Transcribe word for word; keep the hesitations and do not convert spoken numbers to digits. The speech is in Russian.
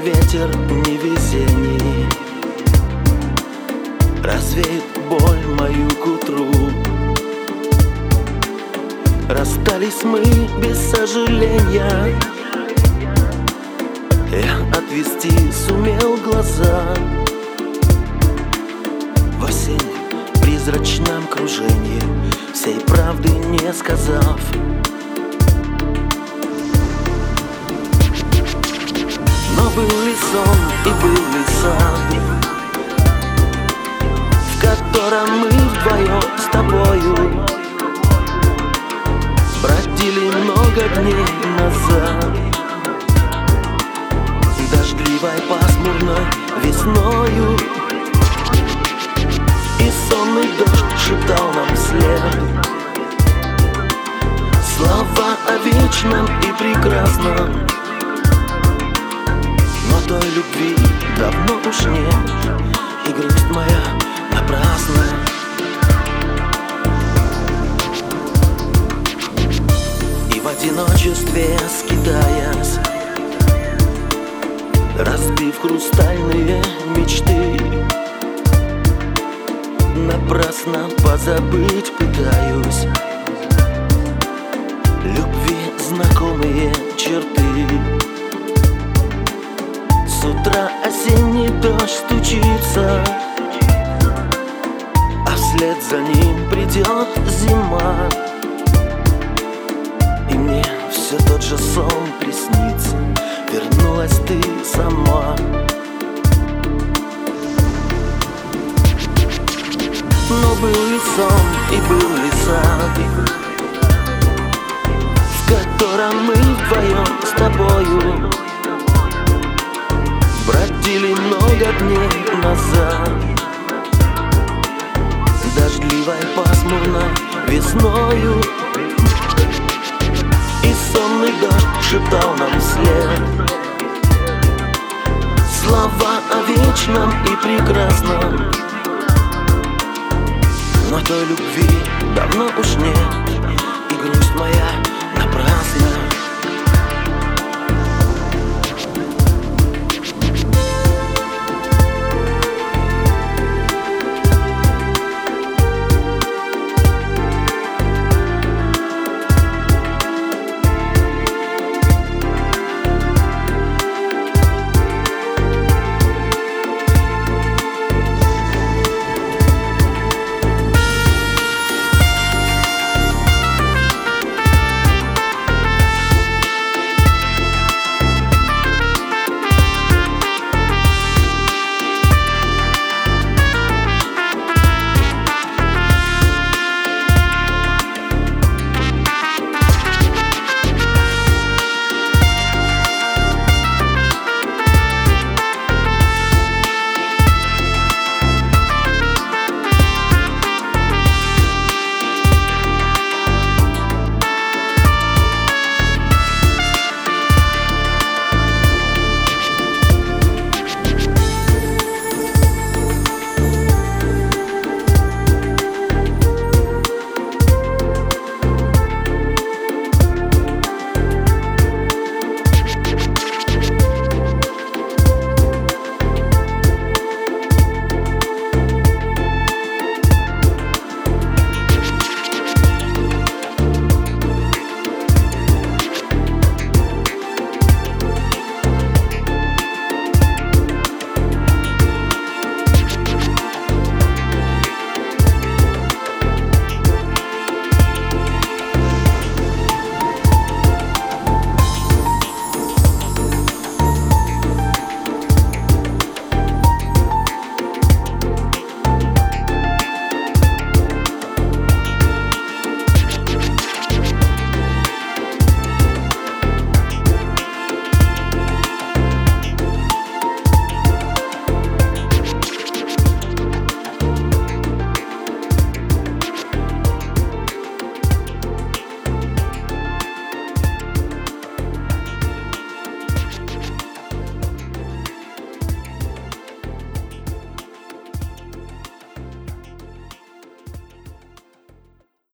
ветер невезений развеет боль мою к утру. Расстались мы без сожаления, я отвести сумел глаза в осеннем призрачном кружении, всей правды не сказав. Но был ли сон и был ли сад, в котором мы вдвоем с тобою бродили много дней назад, дождливой, пасмурной весною, и сонный дождь шептал нам вслед слова о вечном и прекрасном. Но той любви давно уж нет, и грусть моя напрасна. И в одиночестве скитаясь, разбив хрустальные мечты, напрасно позабыть пытаюсь любви знакомые черты. С утра осенний дождь стучится, а вслед за ним придет зима, и мне все тот же сон приснится, вернулась ты сама. Но был ли сон и был ли сад, в котором мы вдвоем с тобою бродили много дней назад, дождливой, пасмурной весною, и сонный дождь шептал нам вслед слова о вечном и прекрасном. Но той любви давно уж нет, и грусть моя